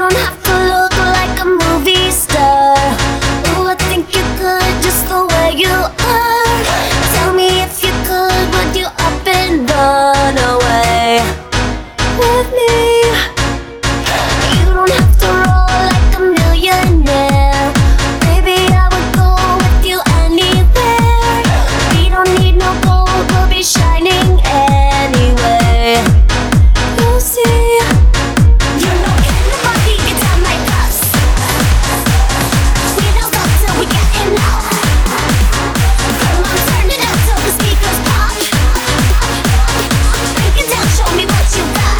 don't have to look like a movie star. Ooh, I think you're good just the way you are. Tell me if you could, would you up and run away with me? You don't have to roll like a millionaire. Baby, I would go with you anywhere. We don't need no gold, we'll be shining anyway. You'll see. You know, can nobody get down like us. We don't stop till we getting loud. Come on, turn it up till the speakers pop. Break it down, show me what you got.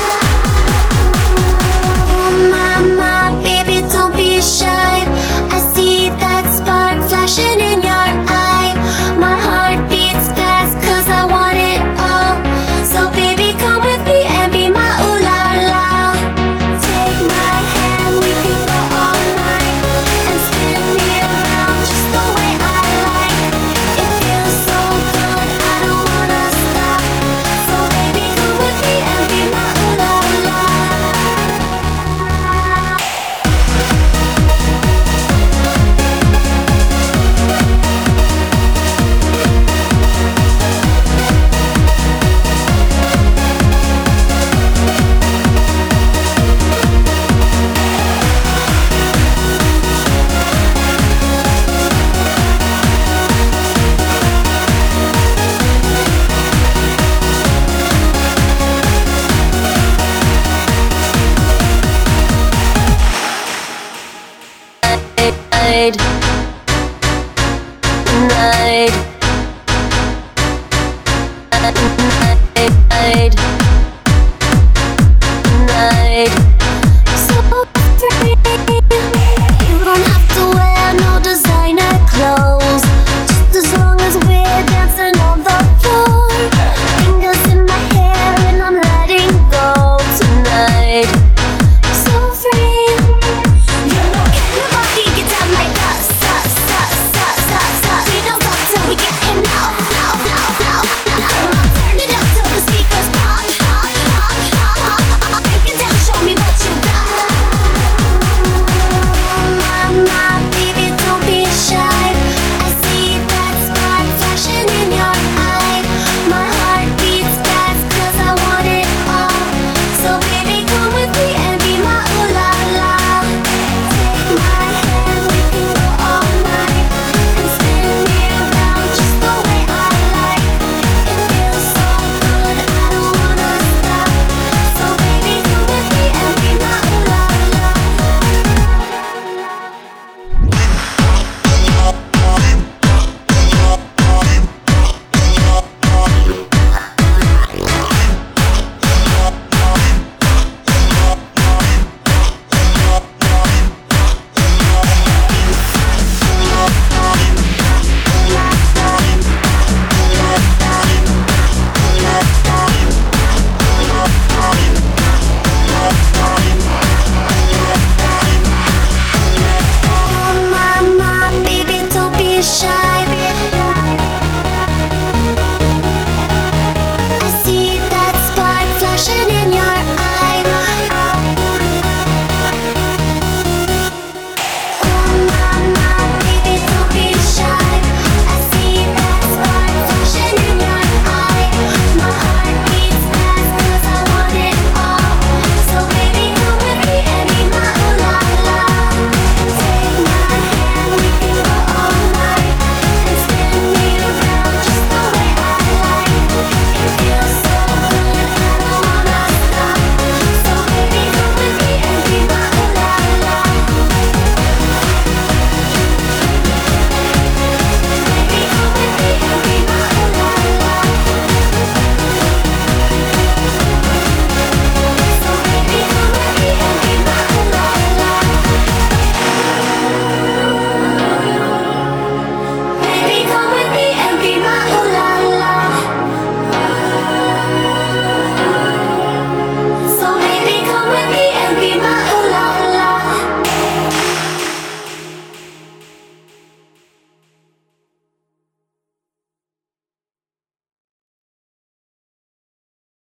Mama, baby, don't be shy. I see that spark flashing in your eye. My heart beats fast 'cause I want it all. So baby, come with me and be my ooh la la. Take my hand, we can go all night and spin me around just the way I like. It feels so good, I don't wanna stop. So baby, come with me and be my ooh la la. I'd